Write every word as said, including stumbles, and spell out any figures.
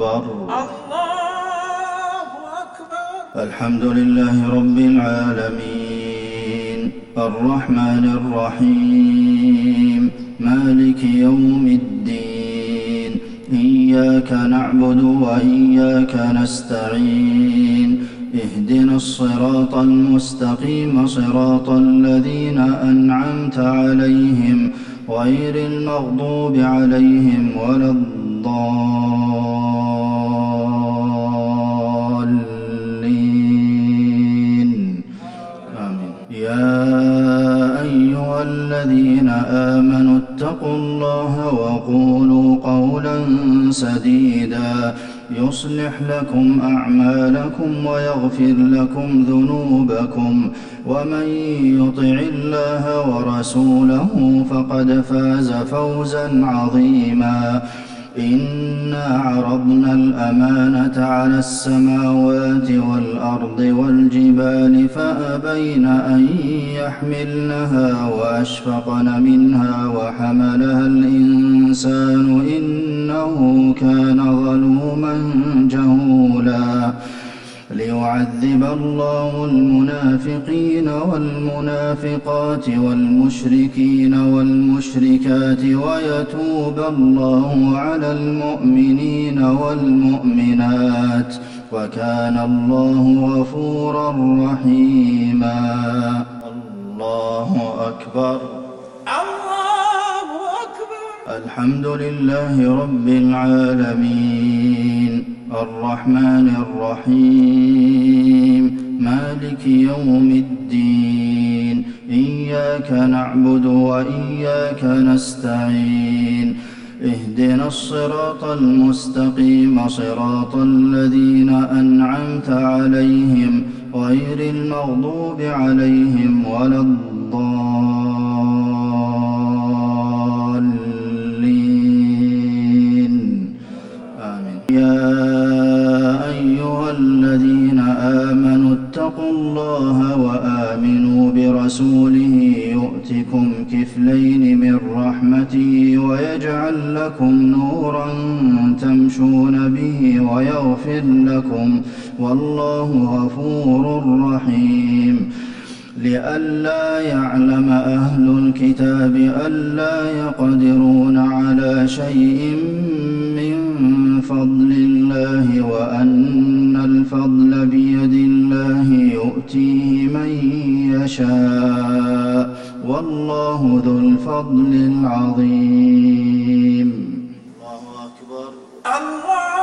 أكبر الله أكبر. الحمد لله رب العالمين الرحمن الرحيم مالك يوم الدين إياك نعبد وإياك نستعين اهدنا الصراط المستقيم صراط الذين أنعمت عليهم غير المغضوب عليهم ولا الضالين آمين. يا أيها الذين آمنوا اتقوا الله وقولوا قولا سديدا يصلح لكم أعمالكم ويغفر لكم ذنوبكم ومن يطع الله ورسوله فقد فاز فوزا عظيما. إنا عرضنا الأمانة على السماوات والأرض والجبال فأبين أن يحملنها وأشفقن منها وحملها الإنسان إنه كان ظلوما جهولا. ليعذب الله المنافقين والمنافقات والمشركين والمشركات ويتوب الله على المؤمنين والمؤمنات وكان الله غفورا رحيما. الله أكبر الله أكبر. الحمد لله رب العالمين الرحمن الرحيم مالك يوم الدين إياك نعبد وإياك نستعين اهدنا الصراط المستقيم صراط الذين أنعمت عليهم غير المغضوب عليهم ولا الضالين آمين. يا أيها الذين آمنوا اتقوا الله وآمنوا برسوله يؤتكم كفلين من رحمته ويجعل لكم نورا تمشون به ويغفر لكم والله غفور رحيم. لئلا يعلم أهل الكتاب ألا يقدرون على شيء من فضل الله وأن الفضل بيد الله يؤتيه من يشاء والله ذو الفضل العظيم. الله أكبر الله